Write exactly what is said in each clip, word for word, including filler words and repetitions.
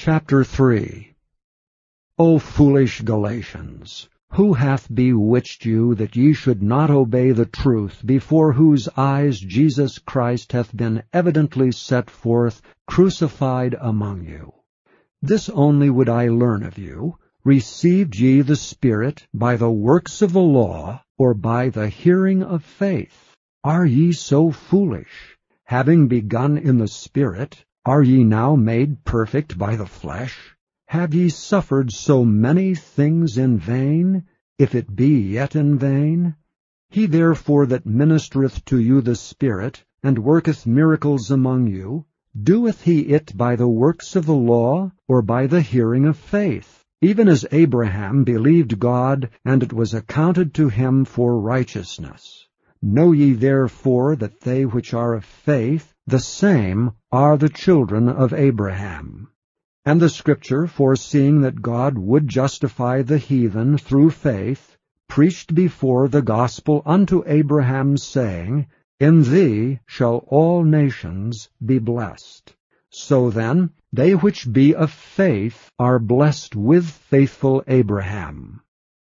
Chapter three. O foolish Galatians, who hath bewitched you, that ye should not obey the truth, before whose eyes Jesus Christ hath been evidently set forth, crucified among you? This only would I learn of you: received ye the Spirit by the works of the law, or by the hearing of faith? Are ye so foolish? Having begun in the Spirit, are ye now made perfect by the flesh? Have ye suffered so many things in vain, if it be yet in vain? He therefore that ministereth to you the Spirit, and worketh miracles among you, doeth he it by the works of the law, or by the hearing of faith? Even as Abraham believed God, and it was accounted to him for righteousness. Know ye therefore that they which are of faith, the same are the children of Abraham. And the Scripture, foreseeing that God would justify the heathen through faith, preached before the gospel unto Abraham, saying, In thee shall all nations be blessed. So then, they which be of faith are blessed with faithful Abraham.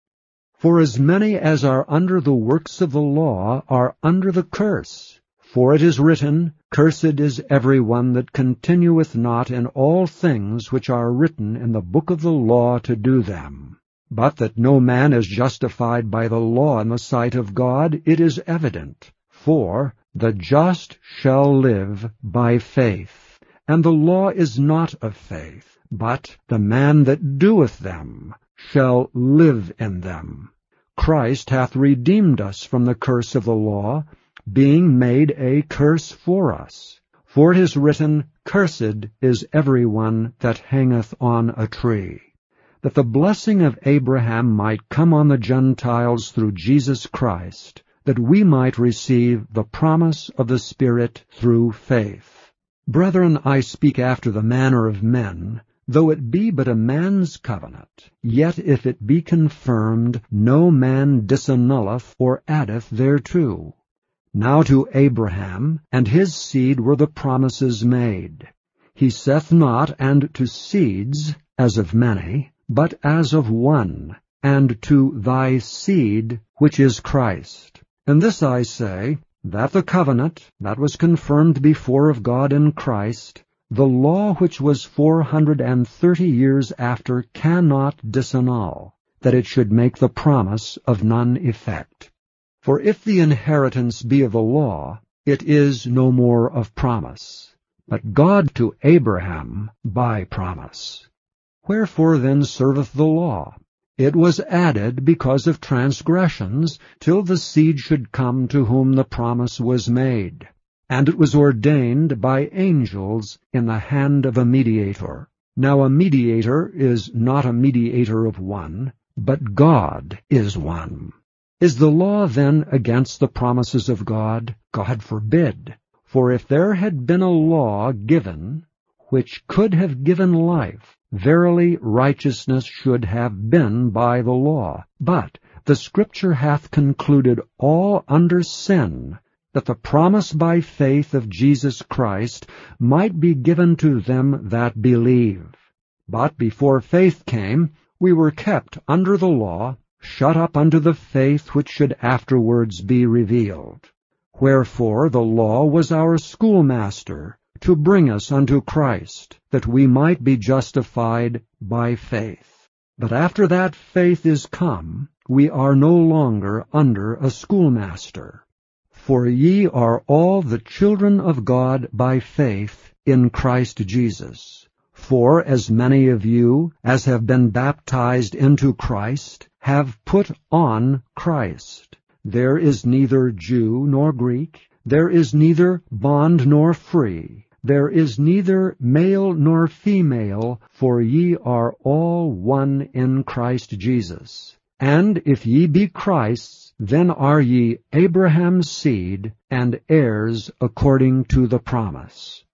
For as many as are under the works of the law are under the curse. For it is written, Cursed is every one that continueth not in all things which are written in the book of the law to do them. But that no man is justified by the law in the sight of God, it is evident. For the just shall live by faith. And the law is not of faith, but the man that doeth them shall live in them. Christ hath redeemed us from the curse of the law, being made a curse for us. For it is written, Cursed is every one that hangeth on a tree. That the blessing of Abraham might come on the Gentiles through Jesus Christ, that we might receive the promise of the Spirit through faith. Brethren, I speak after the manner of men. Though it be but a man's covenant, yet if it be confirmed, no man disannulleth or addeth thereto. Now to Abraham and his seed were the promises made. He saith not, and to seeds, as of many, but as of one, and to thy seed, which is Christ. And this I say, that the covenant, that was confirmed before of God in Christ, the law which was four hundred and thirty years after cannot disannul, that it should make the promise of none effect. For if the inheritance be of the law, it is no more of promise, but God to Abraham by promise. Wherefore then serveth the law? It was added because of transgressions, till the seed should come to whom the promise was made. And it was ordained by angels in the hand of a mediator. Now a mediator is not a mediator of one, but God is one. Is the law then against the promises of God? God forbid. For if there had been a law given, which could have given life, verily righteousness should have been by the law. But the Scripture hath concluded all under sin, that the promise by faith of Jesus Christ might be given to them that believe. But before faith came, we were kept under the law, shut up unto the faith which should afterwards be revealed. Wherefore the law was our schoolmaster, to bring us unto Christ, that we might be justified by faith. But after that faith is come, we are no longer under a schoolmaster. For ye are all the children of God by faith in Christ Jesus. For as many of you as have been baptized into Christ have put on Christ. There is neither Jew nor Greek, there is neither bond nor free, there is neither male nor female, for ye are all one in Christ Jesus. And if ye be Christ's, then are ye Abraham's seed, and heirs according to the promise.